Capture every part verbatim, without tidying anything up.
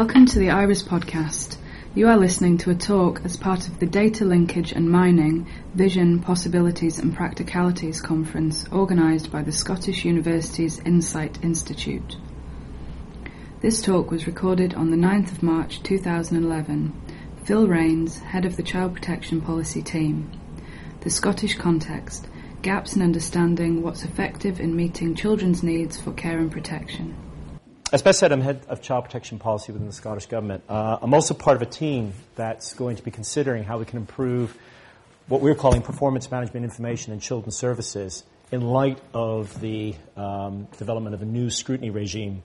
Welcome to the IRIS podcast. You are listening to a talk as part of the Data Linkage and Mining, Vision, Possibilities and Practicalities conference organised by the Scottish University's Insight Institute. This talk was recorded on the ninth of March two thousand eleven. Phil Rains, head of the Child Protection Policy team. The Scottish context: gaps in understanding what's effective in meeting children's needs for care and protection. As Beth said, I'm head of child protection policy within the Scottish Government. Uh, I'm also part of a team that's going to be considering how we can improve what we're calling performance management information in children's services in light of the um, development of a new scrutiny regime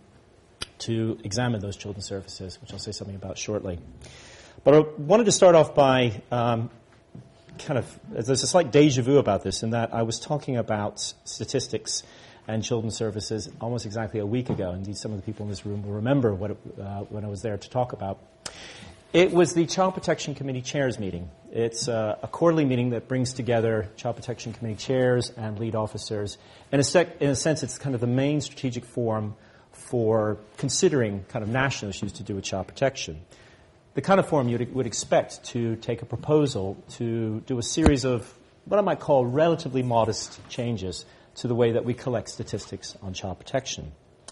to examine those children's services, which I'll say something about shortly. But I wanted to start off by um, kind of, there's a slight deja vu about this in that I was talking about statistics and children's services almost exactly a week ago. Indeed, some of the people in this room will remember what it, uh, when I was there to talk about. It was the Child Protection Committee Chairs meeting. It's uh, a quarterly meeting that brings together Child Protection Committee chairs and lead officers. In a, sec- in a sense, it's kind of the main strategic forum for considering kind of national issues to do with child protection. The kind of forum you would expect to take a proposal to do a series of what I might call relatively modest changes to the way that we collect statistics on child protection.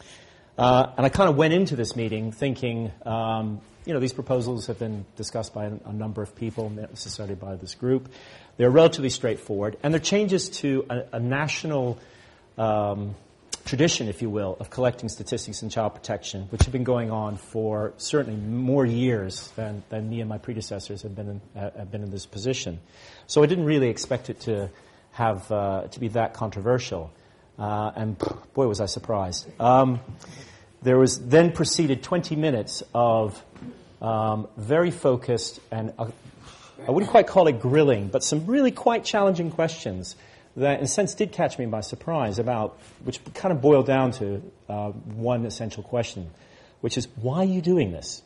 Uh, and I kind of went into this meeting thinking, um, you know, these proposals have been discussed by a, a number of people, not necessarily by this group. They're relatively straightforward, and they're changes to a, a national um, tradition, if you will, of collecting statistics in child protection, which have been going on for certainly more years than, than me and my predecessors have been in, uh, have been in this position. So I didn't really expect it to have uh, to be that controversial, uh, and boy was I surprised. Um, there was then proceeded twenty minutes of um, very focused and uh, I wouldn't quite call it grilling, but some really quite challenging questions that in a sense did catch me by surprise about, which kind of boiled down to uh, one essential question, which is, why are you doing this?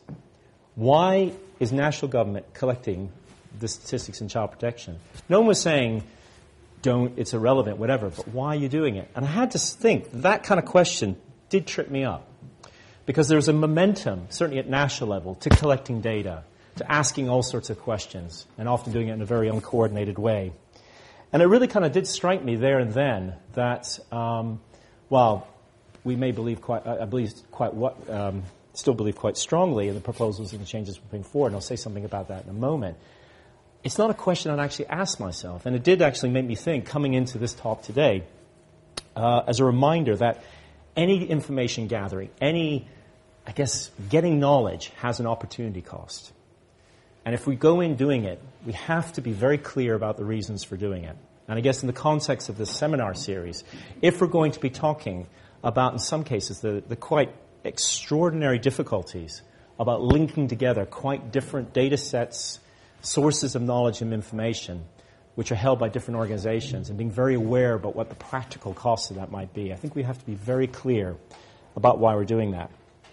Why is national government collecting the statistics in child protection? No one was saying, don't, it's irrelevant, whatever, but why are you doing it? And I had to think, that kind of question did trip me up. Because there's a momentum, certainly at national level, to collecting data, to asking all sorts of questions, and often doing it in a very uncoordinated way. And it really kind of did strike me there and then that, um, while we may believe quite, I believe quite what, um, still believe quite strongly in the proposals and the changes we're putting forward, and I'll say something about that in a moment, it's not a question I'd actually asked myself. And it did actually make me think, coming into this talk today, uh, as a reminder that any information gathering, any, I guess, getting knowledge has an opportunity cost. And if we go in doing it, we have to be very clear about the reasons for doing it. And I guess in the context of this seminar series, if we're going to be talking about, in some cases, the, the quite extraordinary difficulties about linking together quite different data sets, sources of knowledge and information, which are held by different organizations, and being very aware about what the practical costs of that might be, I think we have to be very clear about why we're doing that.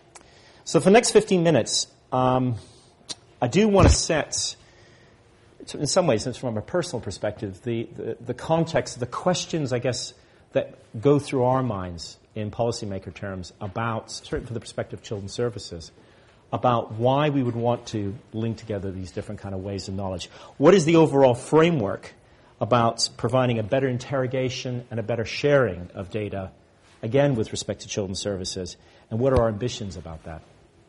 So for the next fifteen minutes, um, I do want to set, in some ways, from a personal perspective, the, the, the context, the questions, I guess, that go through our minds in policymaker terms about, certainly from the perspective of children's services, about why we would want to link together these different kind of ways of knowledge. What is the overall framework about providing a better interrogation and a better sharing of data, again, with respect to children's services, and what are our ambitions about that?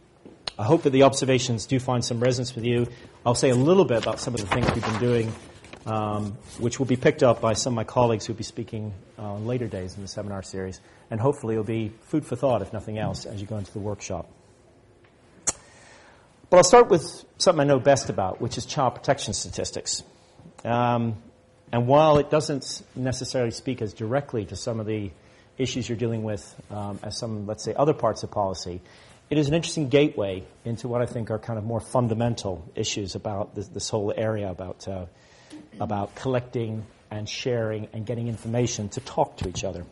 I hope that the observations do find some resonance with you. I'll say a little bit about some of the things we've been doing, um, which will be picked up by some of my colleagues who will be speaking on uh, later days in the seminar series, and hopefully it'll be food for thought, if nothing else, as you go into the workshop. But I'll start with something I know best about, which is child protection statistics. Um, and while it doesn't necessarily speak as directly to some of the issues you're dealing with um, as some, let's say, other parts of policy, it is an interesting gateway into what I think are kind of more fundamental issues about this, this whole area about uh, about collecting and sharing and getting information to talk to each other.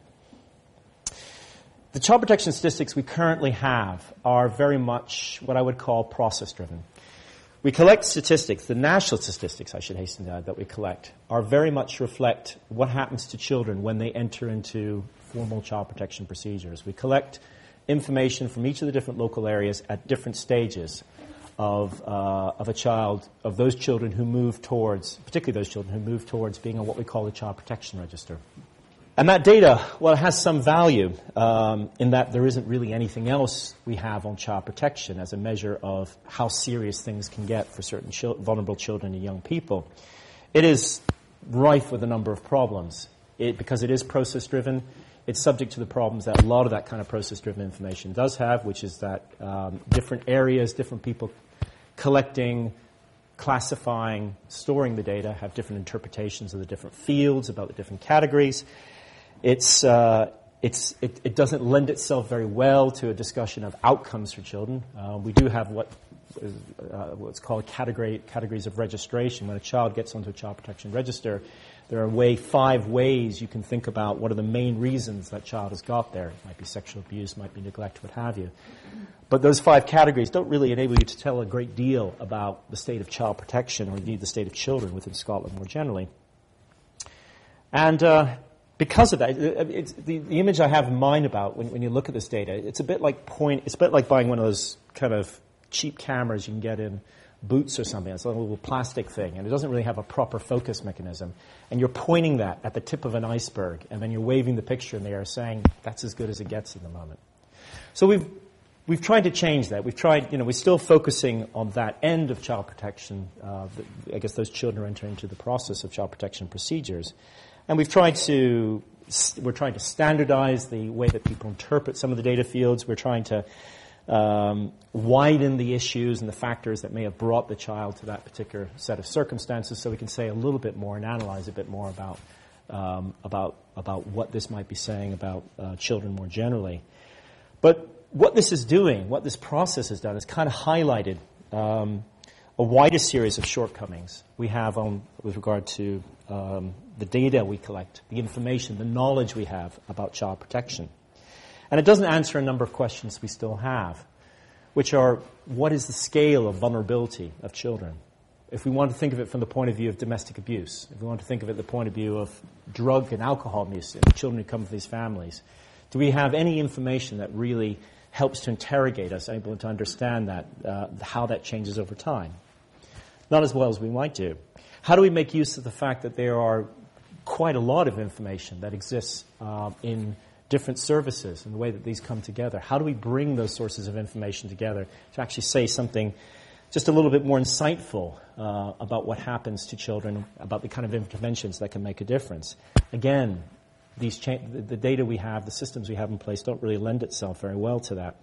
The child protection statistics we currently have are very much what I would call process-driven. We collect statistics, the national statistics, I should hasten to add, that we collect, are very much reflect what happens to children when they enter into formal child protection procedures. We collect information from each of the different local areas at different stages of uh, of a child, of those children who move towards, particularly those children who move towards being on what we call the Child Protection Register. And that data, well, it has some value um, in that there isn't really anything else we have on child protection as a measure of how serious things can get for certain chil- vulnerable children and young people. It is rife with a number of problems. It, because it is process-driven, it's subject to the problems that a lot of that kind of process-driven information does have, which is that um, different areas, different people collecting, classifying, storing the data have different interpretations of the different fields, about the different categories. It's, uh, it's, it, it doesn't lend itself very well to a discussion of outcomes for children. Uh, we do have what is, uh, what's called category, categories of registration. When a child gets onto a child protection register, there are way, five ways you can think about what are the main reasons that child has got there. It might be sexual abuse, might be neglect, what have you. But those five categories don't really enable you to tell a great deal about the state of child protection or indeed the state of children within Scotland more generally. And uh, because of that, it's the, the image I have in mind about when, when you look at this data, it's a bit like point. It's a bit like buying one of those kind of cheap cameras you can get in Boots or something. It's a little plastic thing, and it doesn't really have a proper focus mechanism. And you're pointing that at the tip of an iceberg, and then you're waving the picture in the air saying, that's as good as it gets at the moment. So we've we've tried to change that. We've tried, you know, we're still focusing on that end of child protection. Uh, I guess those children are entering into the process of child protection procedures. And we've tried to, we're trying to standardize the way that people interpret some of the data fields. We're trying to Um, widen the issues and the factors that may have brought the child to that particular set of circumstances, so we can say a little bit more and analyze a bit more about um, about about what this might be saying about uh, children more generally. But what this is doing, what this process has done, is kind of highlighted um, a wider series of shortcomings we have on with regard to um, the data we collect, the information, the knowledge we have about child protection. And it doesn't answer a number of questions we still have, which are, what is the scale of vulnerability of children? If we want to think of it from the point of view of domestic abuse, if we want to think of it from the point of view of drug and alcohol abuse and children who come from these families, do we have any information that really helps to interrogate us, able to understand that, uh, how that changes over time? Not as well as we might do. How do we make use of the fact that there are quite a lot of information that exists uh, in different services and the way that these come together? How do we bring those sources of information together to actually say something just a little bit more insightful uh, about what happens to children, about the kind of interventions that can make a difference? Again, these cha- the data we have, the systems we have in place don't really lend itself very well to that.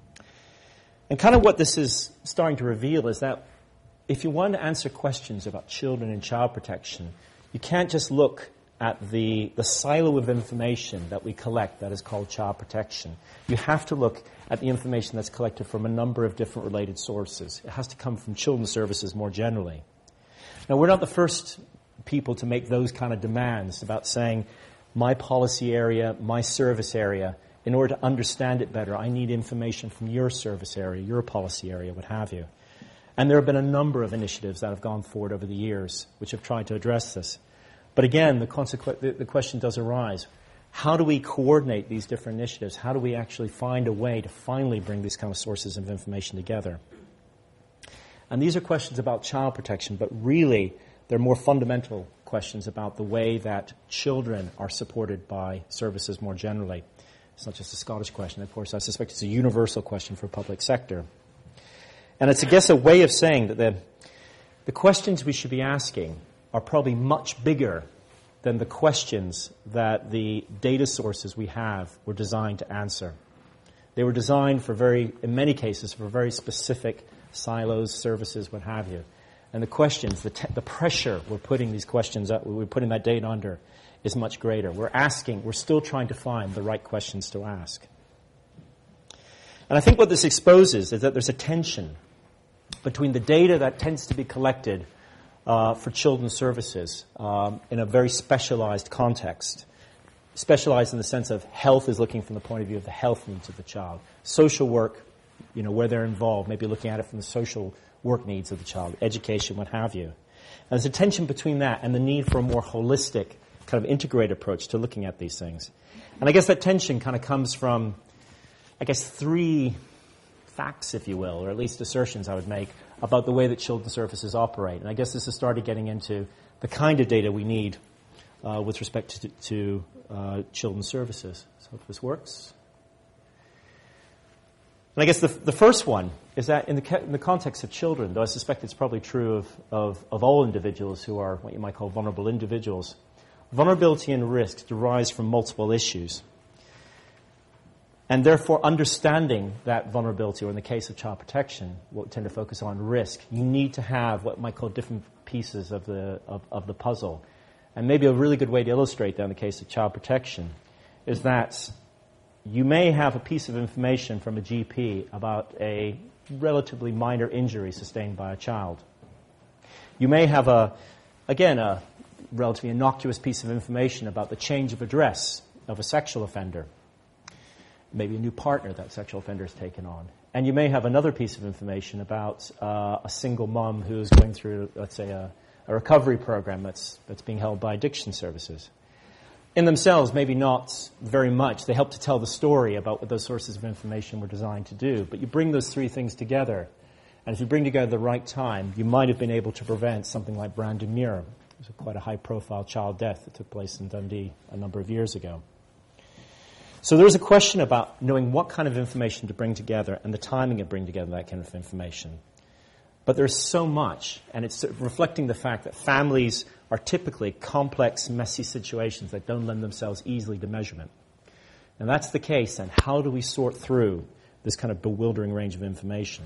And kind of what this is starting to reveal is that if you want to answer questions about children and child protection, you can't just look at the, the silo of information that we collect that is called child protection. You have to look at the information that's collected from a number of different related sources. It has to come from children's services more generally. Now, we're not the first people to make those kind of demands about saying, my policy area, my service area, in order to understand it better, I need information from your service area, your policy area, what have you. And there have been a number of initiatives that have gone forward over the years which have tried to address this. But again, the, consequ- the, the question does arise. How do we coordinate these different initiatives? How do we actually find a way to finally bring these kind of sources of information together? And these are questions about child protection, but really they're more fundamental questions about the way that children are supported by services more generally. It's not just a Scottish question. Of course, I suspect it's a universal question for public sector. And it's, I guess, a way of saying that the, the questions we should be asking are probably much bigger than the questions that the data sources we have were designed to answer. They were designed for very, in many cases, for very specific silos, services, what have you. And the questions, the, te- the pressure we're putting these questions up, we're putting that data under, is much greater. We're asking, we're still trying to find the right questions to ask. And I think what this exposes is that there's a tension between the data that tends to be collected Uh, for children's services um, in a very specialized context. Specialized in the sense of health is looking from the point of view of the health needs of the child. Social work, you know, where they're involved, maybe looking at it from the social work needs of the child, education, what have you. And there's a tension between that and the need for a more holistic, kind of integrated approach to looking at these things. And I guess that tension kind of comes from I guess, three facts, if you will, or at least assertions I would make about the way that children's services operate. And I guess this has started getting into the kind of data we need uh, with respect to, to uh, children's services. So if this works. And I guess the, the first one is that in the, ca- in the context of children, though I suspect it's probably true of, of, of all individuals who are what you might call vulnerable individuals, vulnerability and risk derives from multiple issues. And therefore, understanding that vulnerability, or in the case of child protection, what we tend to focus on, risk, you need to have what we might call different pieces of the, of, of the puzzle. And maybe a really good way to illustrate that in the case of child protection is that you may have a piece of information from a G P about a relatively minor injury sustained by a child. You may have, a, again, a relatively innocuous piece of information about the change of address of a sexual offender, maybe a new partner that sexual offender has taken on. And you may have another piece of information about uh, a single mom who's going through, let's say, a, a recovery program that's, that's being held by addiction services. In themselves, maybe not very much. They help to tell the story about what those sources of information were designed to do. But you bring those three things together, and if you bring together the right time, you might have been able to prevent something like Brandon Muir. It was a quite a high-profile child death that took place in Dundee a number of years ago. So there's a question about knowing what kind of information to bring together and the timing of bringing together that kind of information. But there's so much, and it's reflecting the fact that families are typically complex, messy situations that don't lend themselves easily to measurement. And that's the case, and how do we sort through this kind of bewildering range of information?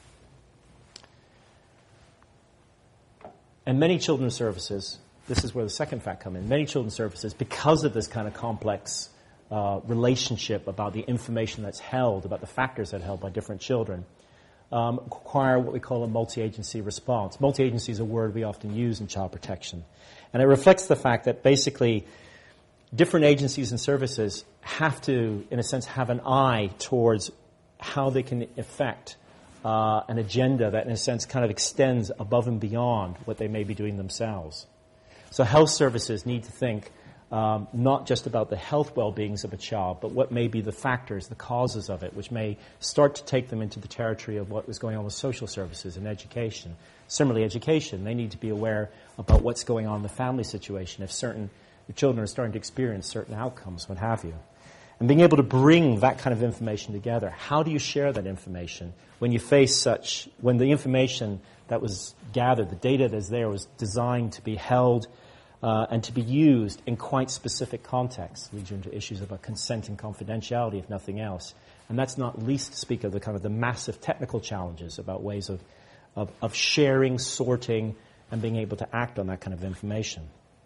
And many children's services, this is where the second fact comes in, many children's services, because of this kind of complex uh, relationship about the information that's held, about the factors that are held by different children, Um, require what we call a multi-agency response. Multi-agency is a word we often use in child protection. And it reflects the fact that basically different agencies and services have to, in a sense, have an eye towards how they can affect uh, an agenda that, in a sense, kind of extends above and beyond what they may be doing themselves. So health services need to think Um, not just about the health well-beings of a child, but what may be the factors, the causes of it, which may start to take them into the territory of what was going on with social services and education. Similarly, education, they need to be aware about what's going on in the family situation, if certain if children are starting to experience certain outcomes, what have you. And being able to bring that kind of information together. How do you share that information when you face such, when the information that was gathered, the data that's there was designed to be held Uh, and to be used in quite specific contexts, leads you into issues about consent and confidentiality, if nothing else. And that's not least to speak of the kind of the massive technical challenges about ways of, of, of sharing, sorting, and being able to act on that kind of information.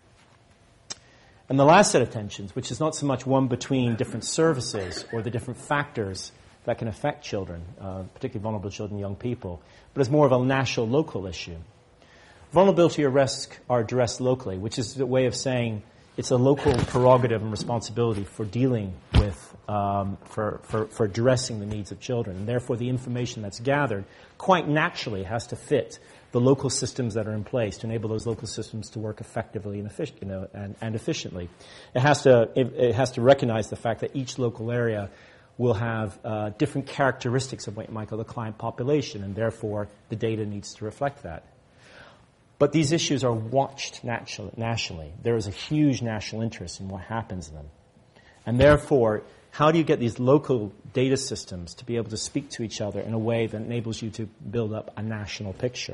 And the last set of tensions, which is not so much one between different services or the different factors that can affect children, uh, particularly vulnerable children and young people, but it's more of a national, local issue. Vulnerability or risk are addressed locally, which is a way of saying it's a local prerogative and responsibility for dealing with, um, for, for, for addressing the needs of children. And therefore, the information that's gathered quite naturally has to fit the local systems that are in place to enable those local systems to work effectively and, effic- you know, and, and efficiently. It has to, it, it has to recognize the fact that each local area will have uh, different characteristics of what you might call the client population, and therefore the data needs to reflect that. But these issues are watched nationally. There is a huge national interest in what happens in them. And therefore, how do you get these local data systems to be able to speak to each other in a way that enables you to build up a national picture?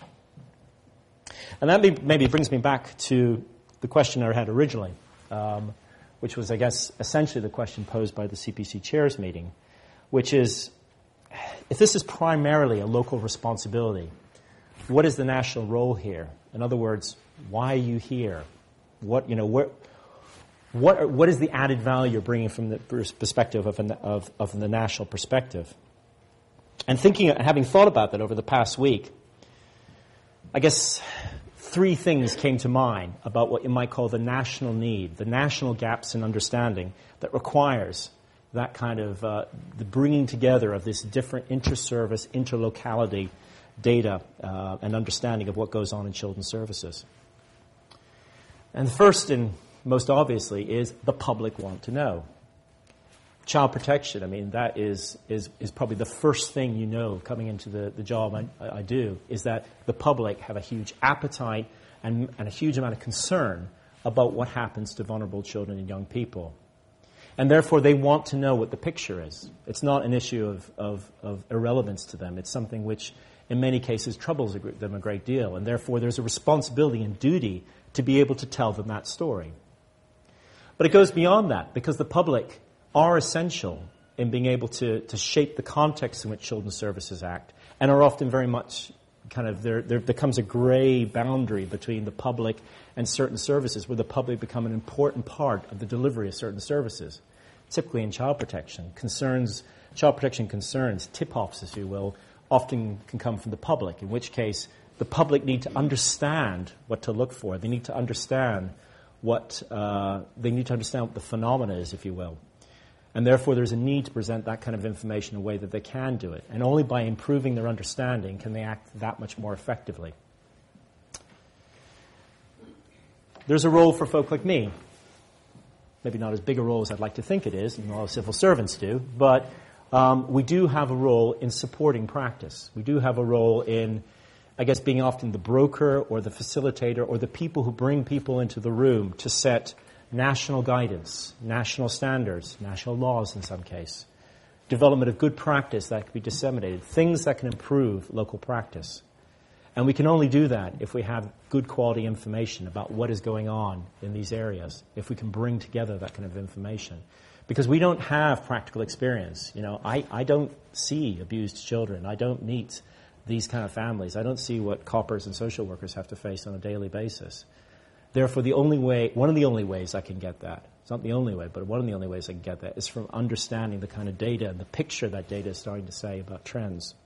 And that maybe brings me back to the question I had originally, um, which was, I guess, essentially the question posed by the C P C chairs meeting, which is, if this is primarily a local responsibility, what is the national role here? In other words, why are you here? What, you know, what, what, are, what is the added value you're bringing from the perspective of, an, of, of the national perspective? And thinking, having thought about that over the past week, I guess three things came to mind about what you might call the national need, the national gaps in understanding that requires that kind of uh, the bringing together of this different inter-service, interlocality data uh, and understanding of what goes on in children's services. And the first and most obviously is the public want to know. child protection, I mean, that is, is, is probably the first thing you know coming into the, the job I, I do, is that the public have a huge appetite and, and a huge amount of concern about what happens to vulnerable children and young people. And therefore, they want to know what the picture is. It's not an issue of, of, of irrelevance to them. It's something which, in many cases, troubles them a great deal. And therefore, there's a responsibility and duty to be able to tell them that story. But it goes beyond that, because the public are essential in being able to, to shape the context in which children's services act, and are often very much kind of, there, there becomes a gray boundary between the public and certain services, where the public become an important part of the delivery of certain services. Typically in child protection, concerns, child protection concerns, tip-offs, if you will, often can come from the public, in which case the public need to understand what to look for. They need to understand what, uh, they need to understand what the phenomena is, if you will. And therefore, there's a need to present that kind of information in a way that they can do it. And only by improving their understanding can they act that much more effectively. There's a role for folk like me. Maybe not as big a role as I'd like to think it is, and a lot of civil servants do, but um, we do have a role in supporting practice. We do have a role in, I guess, being often the broker or the facilitator or the people who bring people into the room to set national guidance, national standards, national laws in some case, development of good practice that can be disseminated, things that can improve local practice. And we can only do that if we have good quality information about what is going on in these areas, if we can bring together that kind of information. Because we don't have practical experience. You know, I, I don't see abused children. I don't meet these kind of families. I don't see what coppers and social workers have to face on a daily basis. Therefore, the only way, one of the only ways I can get that, it's not the only way, but one of the only ways I can get that is from understanding the kind of data and the picture that data is starting to say about trends.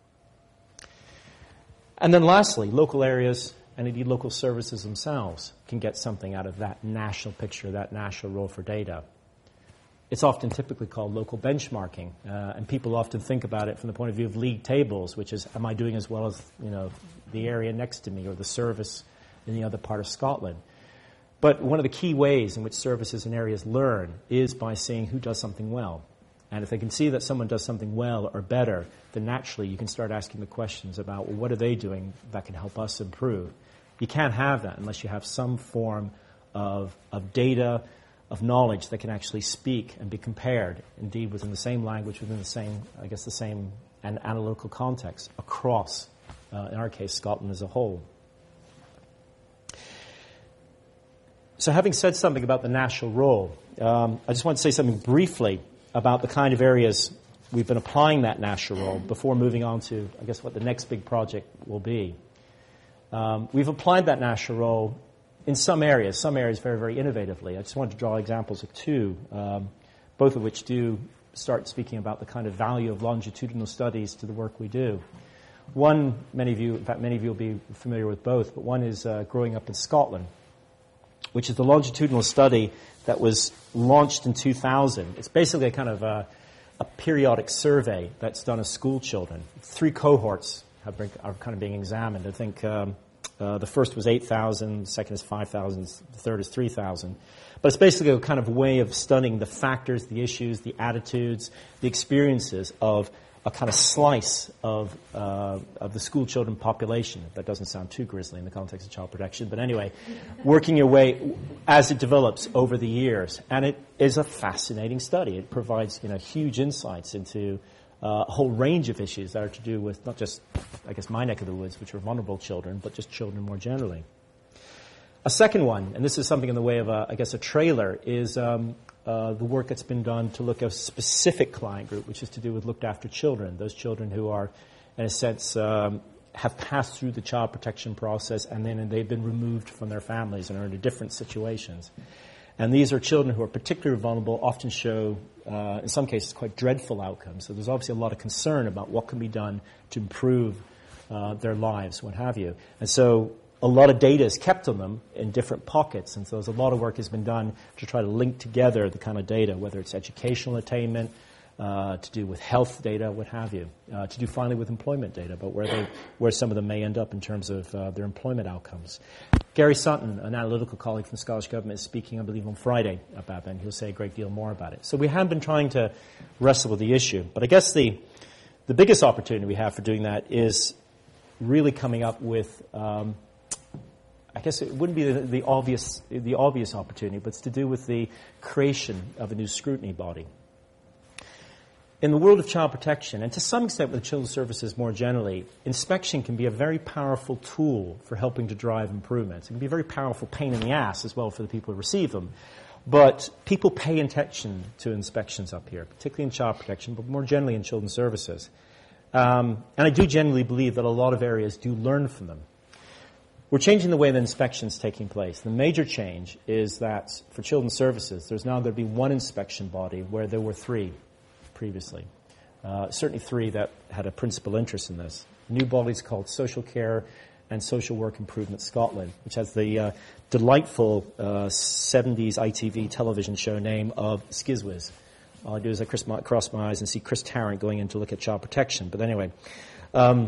And then lastly, local areas and indeed local services themselves can get something out of that national picture, that national role for data. It's often typically called local benchmarking, uh, and people often think about it from the point of view of league tables, which is, am I doing as well as, you know, the area next to me or the service in the other part of Scotland? But one of the key ways in which services and areas learn is by seeing who does something well. And if they can see that someone does something well or better, then naturally you can start asking the questions about, well, what are they doing that can help us improve? You can't have that unless you have some form of, of data, of knowledge that can actually speak and be compared, indeed within the same language, within the same, I guess, the same an analytical context across, uh, in our case, Scotland as a whole. So having said something about the national role, um, I just want to say something briefly about the kind of areas we've been applying that national role before moving on to, I guess, what the next big project will be. Um, we've applied that national role in some areas, some areas very, very innovatively. I just wanted to draw examples of two, um, both of which do start speaking about the kind of value of longitudinal studies to the work we do. One, many of you, in fact, many of you will be familiar with both, but one is uh, Growing Up in Scotland, which is the longitudinal study that was launched in two thousand. It's basically a kind of a, a periodic survey that's done of school children. Three cohorts have been, are kind of being examined. I think um, uh, the first was eight thousand, the second is five thousand, the third is three thousand. But it's basically a kind of way of studying the factors, the issues, the attitudes, the experiences of a kind of slice of uh, of the school children population. That doesn't sound too grisly in the context of child protection, but anyway, working your way as it develops over the years. And it is a fascinating study. It provides, you know, huge insights into uh, a whole range of issues that are to do with not just, I guess, my neck of the woods, which are vulnerable children, but just children more generally. A second one, and this is something in the way of, a, I guess, a trailer, is um, uh, the work that's been done to look at a specific client group, which is to do with looked after children, those children who are, in a sense, um, have passed through the child protection process and then they've been removed from their families and are in different situations. And these are children who are particularly vulnerable, often show, uh, in some cases, quite dreadful outcomes. So there's obviously a lot of concern about what can be done to improve uh, their lives, what have you. And so a lot of data is kept on them in different pockets, and so there's a lot of work has been done to try to link together the kind of data, whether it's educational attainment, uh, to do with health data, what have you, uh, to do finally with employment data, but where they, where some of them may end up in terms of uh, their employment outcomes. Gary Sutton, an analytical colleague from the Scottish Government, is speaking, I believe, on Friday about that, and he'll say a great deal more about it. So we have been trying to wrestle with the issue. But I guess the, the biggest opportunity we have for doing that is really coming up with, um, I guess it wouldn't be the, the obvious the obvious opportunity, but it's to do with the creation of a new scrutiny body. In the world of child protection, and to some extent with children's services more generally, inspection can be a very powerful tool for helping to drive improvements. It can be a very powerful pain in the ass as well for the people who receive them. But people pay attention to inspections up here, particularly in child protection, but more generally in children's services. Um, and I do generally believe that a lot of areas do learn from them. We're changing the way that inspection is taking place. The major change is that for children's services, there's now going to be one inspection body where there were three previously. Uh, certainly three that had a principal interest in this. The new body is called Social Care and Social Work Improvement Scotland, which has the uh, delightful uh, seventies I T V television show name of Skizwiz. All I do is I cross my, cross my eyes and see Chris Tarrant going in to look at child protection. But anyway, um,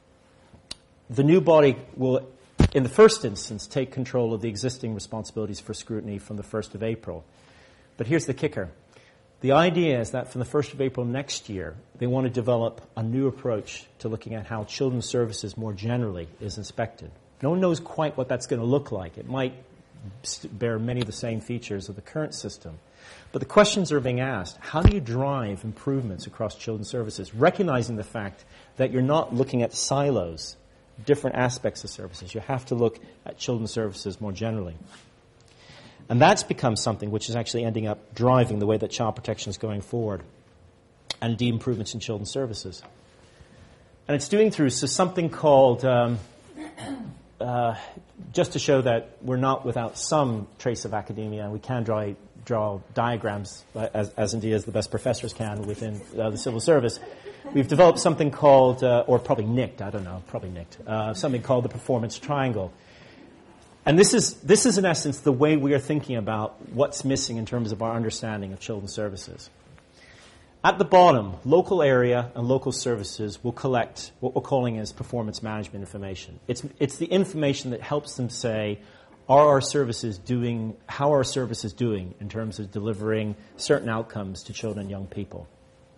the new body will, in the first instance, take control of the existing responsibilities for scrutiny from the first of April. But here's the kicker. The idea is that from the first of April next year, they want to develop a new approach to looking at how children's services more generally is inspected. No one knows quite what that's going to look like. It might bear many of the same features of the current system. But the questions are being asked. How do you drive improvements across children's services, recognizing the fact that you're not looking at silos, different aspects of services. You have to look at children's services more generally. And that's become something which is actually ending up driving the way that child protection is going forward, and indeed improvements in children's services. And it's doing through so something called, um, uh, just to show that we're not without some trace of academia, and we can draw, draw diagrams, uh, as, as indeed as the best professors can within uh, the civil service. We've developed something called, uh, or probably nicked, I don't know, probably nicked, uh, something called the performance triangle. And this is, this is, in essence, the way we are thinking about what's missing in terms of our understanding of children's services. At the bottom, local area and local services will collect what we're calling as performance management information. It's, it's the information that helps them say, are our services doing, how are our services doing in terms of delivering certain outcomes to children and young people.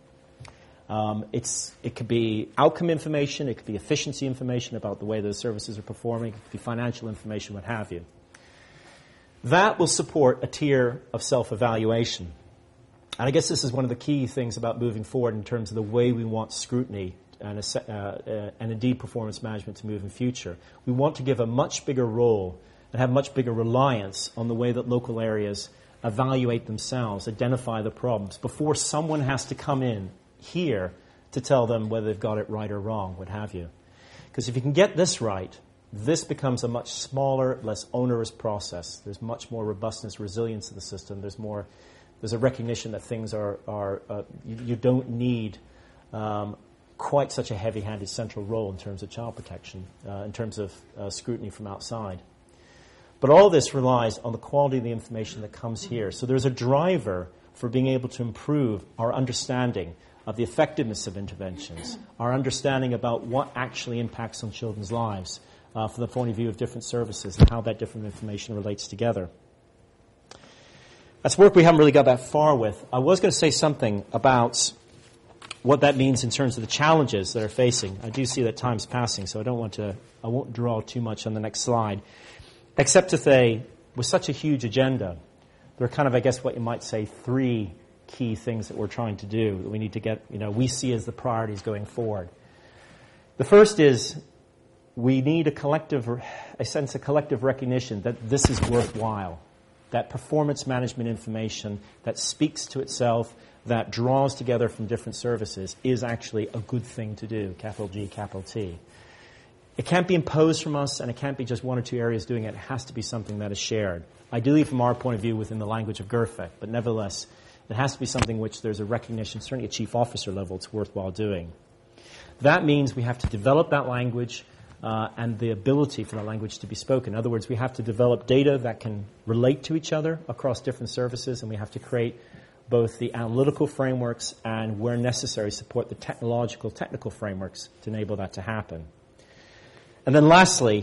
Um, it's, it could be outcome information, it could be efficiency information about the way those services are performing, it could be financial information, what have you. That will support a tier of self-evaluation. And I guess this is one of the key things about moving forward in terms of the way we want scrutiny and, uh, uh, and indeed performance management to move in future. We want to give a much bigger role and have much bigger reliance on the way that local areas evaluate themselves, identify the problems, before someone has to come in here to tell them whether they've got it right or wrong, what have you. Because if you can get this right, this becomes a much smaller, less onerous process. There's much more robustness, resilience to the system. There's more, there's a recognition that things are, are uh, you, you don't need um, quite such a heavy-handed central role in terms of child protection, uh, in terms of uh, scrutiny from outside. But all this relies on the quality of the information that comes here. So there's a driver for being able to improve our understanding of the effectiveness of interventions, our understanding about what actually impacts on children's lives uh, from the point of view of different services and how that different information relates together. That's work we haven't really got that far with. I was going to say something about what that means in terms of the challenges that are facing. I do see that time's passing, so I don't want to, I won't draw too much on the next slide, except to say, with such a huge agenda, there are kind of, I guess, what you might say, three key things that we're trying to do that we need to get, you know, we see as the priorities going forward. The first is we need a collective, a sense of collective recognition that this is worthwhile, that performance management information that speaks to itself, that draws together from different services is actually a good thing to do, capital G, capital T. It can't be imposed from us, and it can't be just one or two areas doing it. It has to be something that is shared, ideally from our point of view within the language of GERFEC, but nevertheless, it has to be something which there's a recognition, certainly at chief officer level, it's worthwhile doing. That means we have to develop that language uh, and the ability for that language to be spoken. In other words, we have to develop data that can relate to each other across different services, and we have to create both the analytical frameworks and, where necessary, support the technological, technical frameworks to enable that to happen. And then lastly,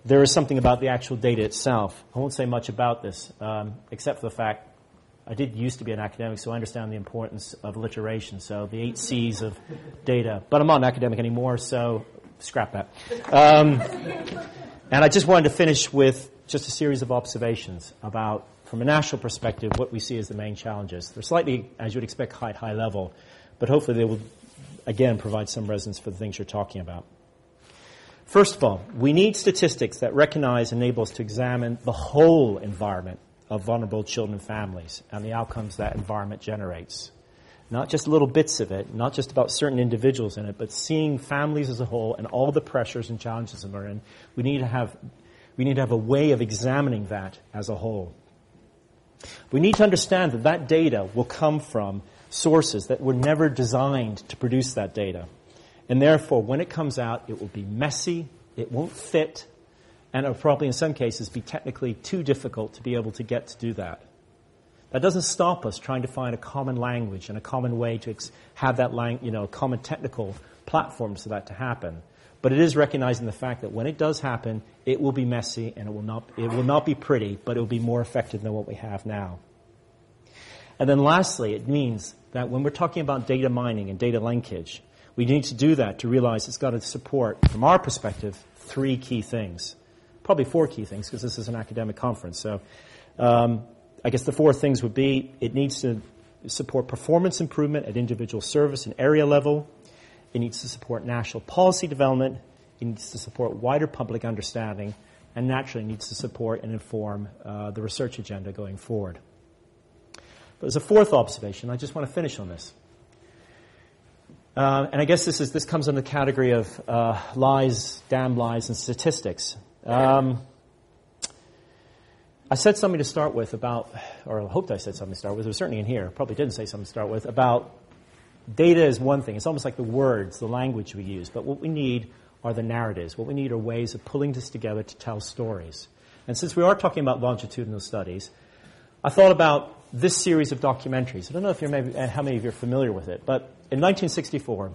there is something about the actual data itself. I won't say much about this, um, except for the fact I did used to be an academic, so I understand the importance of alliteration, so the eight C's of data. But I'm not an academic anymore, so scrap that. Um, and I just wanted to finish with just a series of observations about, from a national perspective, what we see as the main challenges. They're slightly, as you would expect, high, high level, but hopefully they will, again, provide some resonance for the things you're talking about. First of all, we need statistics that recognize and enable us to examine the whole environment of vulnerable children and families and the outcomes that environment generates. Not just little bits of it, not just about certain individuals in it, but seeing families as a whole and all the pressures and challenges that are in. We need to have, we need to have a way of examining that as a whole. We need to understand that that data will come from sources that were never designed to produce that data. And therefore, when it comes out, it will be messy, it won't fit, and it will probably in some cases be technically too difficult to be able to get to do that. That doesn't stop us trying to find a common language and a common way to ex- have that lang- you know, common technical platform for that to happen. But it is recognizing the fact that when it does happen, it will be messy and it will not, it will not be pretty, but it will be more effective than what we have now. And then lastly, it means that when we're talking about data mining and data linkage, we need to do that to realize it's got to support, from our perspective, three key things. Probably four key things, because this is an academic conference. So um, I guess the four things would be it needs to support performance improvement at individual service and area level. It needs to support national policy development. It needs to support wider public understanding. And naturally needs to support and inform uh, the research agenda going forward. But as a fourth observation, I just want to finish on this. Uh, and I guess this is this comes under the category of uh, lies, damn lies, and statistics. Um, I said something to start with about, or I hoped I said something to start with. It was certainly in here. Probably didn't say something to start with about data is one thing. It's almost like the words, the language we use. But what we need are the narratives. What we need are ways of pulling this together to tell stories. And since we are talking about longitudinal studies, I thought about this series of documentaries. I don't know if you're maybe how many of you are familiar with it, but in nineteen sixty-four,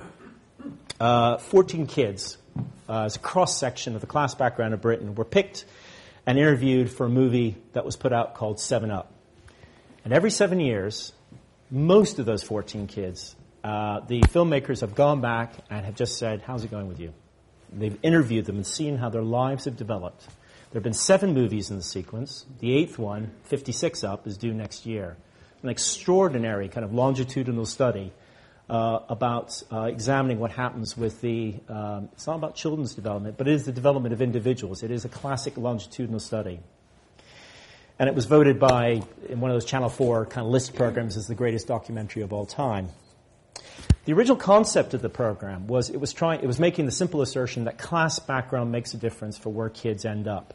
uh, fourteen kids, uh, as a cross-section of the class background of Britain, were picked and interviewed for a movie that was put out called Seven Up. And every seven years, most of those fourteen kids, uh, the filmmakers have gone back and have just said, how's it going with you? They've interviewed them and seen how their lives have developed. There have been seven movies in the sequence. The eighth one, fifty-six Up, is due next year. An extraordinary kind of longitudinal study uh, about uh, examining what happens with the, um, it's not about children's development, but it is the development of individuals. It is a classic longitudinal study. And it was voted by, in one of those Channel four kind of list programs, as the greatest documentary of all time. The original concept of the program was it was trying, it was making the simple assertion that class background makes a difference for where kids end up.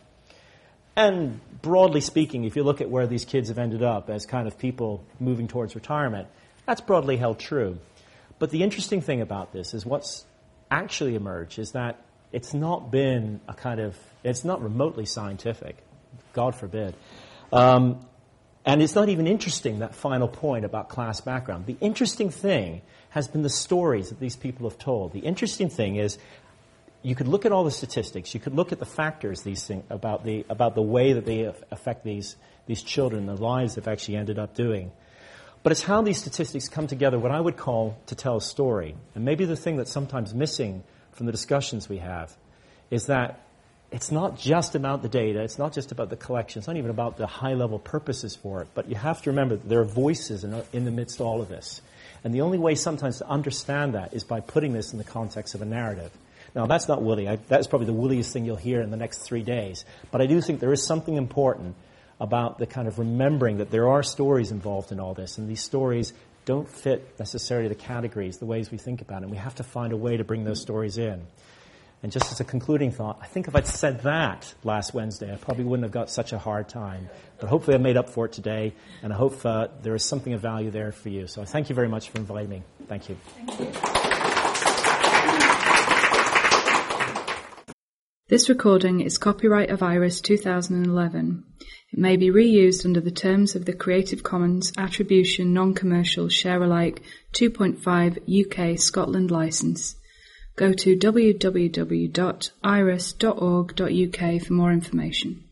And broadly speaking, if you look at where these kids have ended up as kind of people moving towards retirement, that's broadly held true. But the interesting thing about this is what's actually emerged is that it's not been a kind of, it's not remotely scientific, God forbid. Um, and it's not even interesting, that final point about class background. The interesting thing has been the stories that these people have told. The interesting thing is you could look at all the statistics, you could look at the factors these thing, about the about the way that they affect these these children, the lives they've actually ended up doing. But it's how these statistics come together, what I would call to tell a story. And maybe the thing that's sometimes missing from the discussions we have is that it's not just about the data, it's not just about the collection, it's not even about the high-level purposes for it, but you have to remember that there are voices in, in the midst of all of this. And the only way sometimes to understand that is by putting this in the context of a narrative. Now, that's not woolly. I, that's probably the wooliest thing you'll hear in the next three days. But I do think there is something important about the kind of remembering that there are stories involved in all this, and these stories don't fit necessarily the categories, the ways we think about it. And we have to find a way to bring those stories in. And just as a concluding thought, I think if I'd said that last Wednesday, I probably wouldn't have got such a hard time. But hopefully I made up for it today, and I hope uh, there is something of value there for you. So thank you very much for inviting me. Thank you. Thank you. This recording is copyright of IRIS two thousand eleven. It may be reused under the terms of the Creative Commons Attribution Non-Commercial Share-alike two point five U K Scotland licence. go to w w w dot iris dot org dot u k for more information.